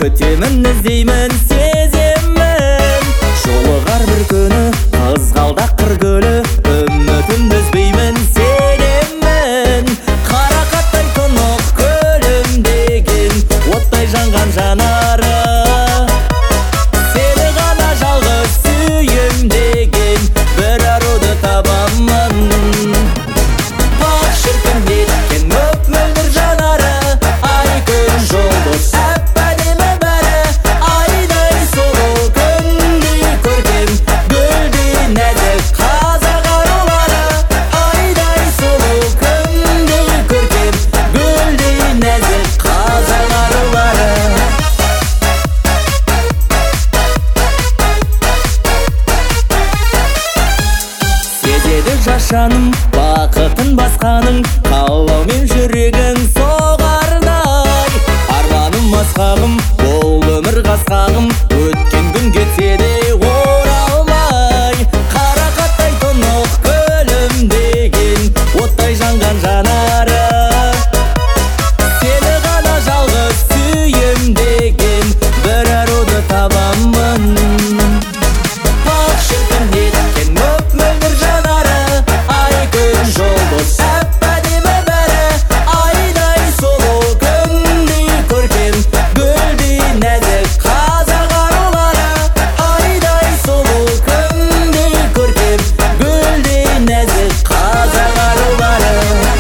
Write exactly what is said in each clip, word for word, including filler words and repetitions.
күтемін, іздеймін, сеземін. Жолығар бір күні қызғалдақ қыр гүлі, үмітімді үзбеймін, сенемін. Қарақаттай тұнық күлімдеген, оттай жанған жанары, сені ғана жалғыз сүйем деген бір аруды табамын. Бақ шіркін неткен мөп-мөлдір жанары, ай күн жұлдыз әп-әдемі бәрі, айдай сұлу күндей көркем, гүлдей нәзік қазақ арулары, айдай сұлу күндей көркем, гүлдей нәзік қазақ арулары. Сезеді жас жаным бақытын басқаның, қалаумен жүрегің соғардай. Арманым асқағым, бұл өмір қасқағым, өткен күн кетсе де оралмай. Қарақаттай тұнық күлімдеген, оттай жанған жанары, сені ғана жалғыз сүйем деген бір аруды табамын. Бақ шіркін неткен мөп-мөлдір жанары, ай күн жұлдыз әп-әдемі бәрі, айдай сұлу күндей көркем, гүлдей нәзік қазақ арулары, айдай сұлу күндей көркем, гүлдей нәзік қазақ арулары.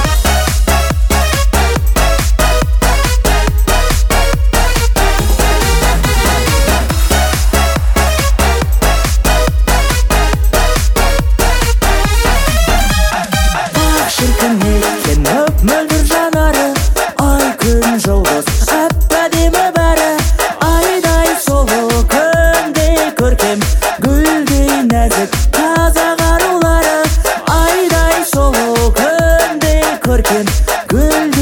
Шіркін неткен мөп-мөлдір жанары, ай күн жұлдыз әп-әдемі бәрі, айдай сұлу күндей көркем, гүлдей нәзік қазақ арулары, айдай сұлу күндей көркем, гүл